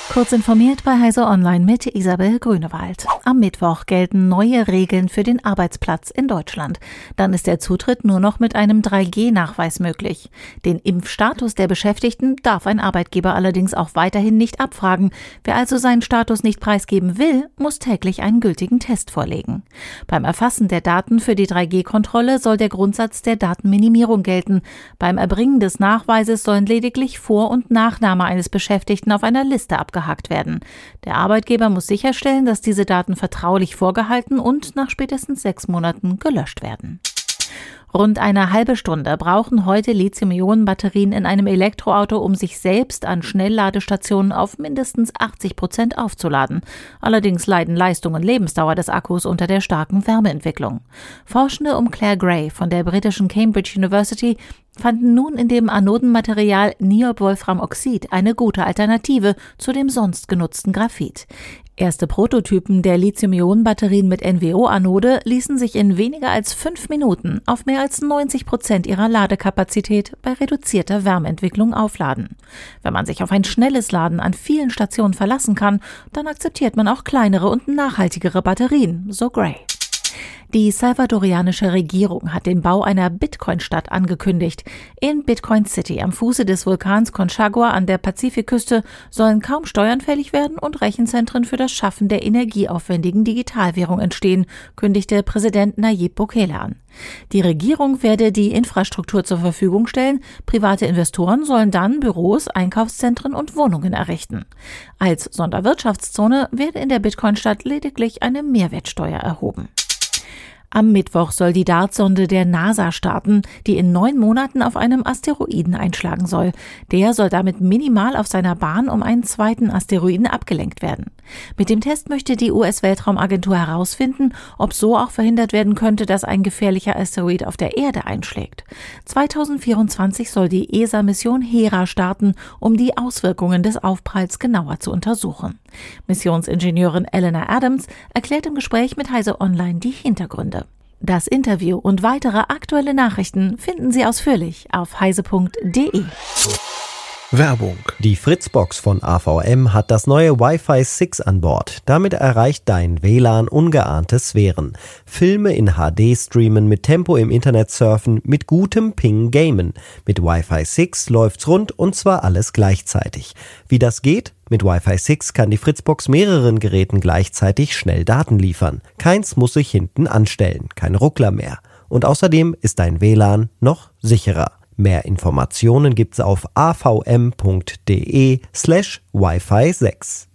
Kurz informiert bei Heise Online mit Isabel Grünewald. Am Mittwoch gelten neue Regeln für den Arbeitsplatz in Deutschland. Dann ist der Zutritt nur noch mit einem 3G-Nachweis möglich. Den Impfstatus der Beschäftigten darf ein Arbeitgeber allerdings auch weiterhin nicht abfragen. Wer also seinen Status nicht preisgeben will, muss täglich einen gültigen Test vorlegen. Beim Erfassen der Daten für die 3G-Kontrolle soll der Grundsatz der Datenminimierung gelten. Beim Erbringen des Nachweises sollen lediglich Vor- und Nachname eines Beschäftigten auf einer Liste abgehakt werden. Der Arbeitgeber muss sicherstellen, dass diese Daten vertraulich vorgehalten und nach spätestens 6 Monaten gelöscht werden. Rund eine halbe Stunde brauchen heute Lithium-Ionen-Batterien in einem Elektroauto, um sich selbst an Schnellladestationen auf mindestens 80% aufzuladen. Allerdings leiden Leistung und Lebensdauer des Akkus unter der starken Wärmeentwicklung. Forschende um Claire Gray von der britischen Cambridge University fanden nun in dem Anodenmaterial Niob-Wolframoxid eine gute Alternative zu dem sonst genutzten Graphit. Erste Prototypen der Lithium-Ionen-Batterien mit NWO-Anode ließen sich in weniger als 5 Minuten auf mehr als 90% ihrer Ladekapazität bei reduzierter Wärmeentwicklung aufladen. Wenn man sich auf ein schnelles Laden an vielen Stationen verlassen kann, dann akzeptiert man auch kleinere und nachhaltigere Batterien, so Gray. Die salvadorianische Regierung hat den Bau einer Bitcoin-Stadt angekündigt. In Bitcoin City am Fuße des Vulkans Conchagua an der Pazifikküste sollen kaum Steuern fällig werden und Rechenzentren für das Schaffen der energieaufwendigen Digitalwährung entstehen, kündigte Präsident Nayib Bukele an. Die Regierung werde die Infrastruktur zur Verfügung stellen, private Investoren sollen dann Büros, Einkaufszentren und Wohnungen errichten. Als Sonderwirtschaftszone werde in der Bitcoin-Stadt lediglich eine Mehrwertsteuer erhoben. Am Mittwoch soll die DART-Sonde der NASA starten, die in 9 Monaten auf einem Asteroiden einschlagen soll. Der soll damit minimal auf seiner Bahn um einen zweiten Asteroiden abgelenkt werden. Mit dem Test möchte die US-Weltraumagentur herausfinden, ob so auch verhindert werden könnte, dass ein gefährlicher Asteroid auf der Erde einschlägt. 2024 soll die ESA-Mission Hera starten, um die Auswirkungen des Aufpralls genauer zu untersuchen. Missionsingenieurin Eleanor Adams erklärt im Gespräch mit Heise Online die Hintergründe. Das Interview und weitere aktuelle Nachrichten finden Sie ausführlich auf heise.de. Werbung. Die Fritzbox von AVM hat das neue Wi-Fi 6 an Bord. Damit erreicht dein WLAN ungeahnte Sphären. Filme in HD streamen, mit Tempo im Internet surfen, mit gutem Ping gamen. Mit Wi-Fi 6 läuft's rund und zwar alles gleichzeitig. Wie das geht? Mit Wi-Fi 6 kann die Fritzbox mehreren Geräten gleichzeitig schnell Daten liefern. Keins muss sich hinten anstellen, keine Ruckler mehr. Und außerdem ist dein WLAN noch sicherer. Mehr Informationen gibt's auf avm.de/Wi-Fi 6.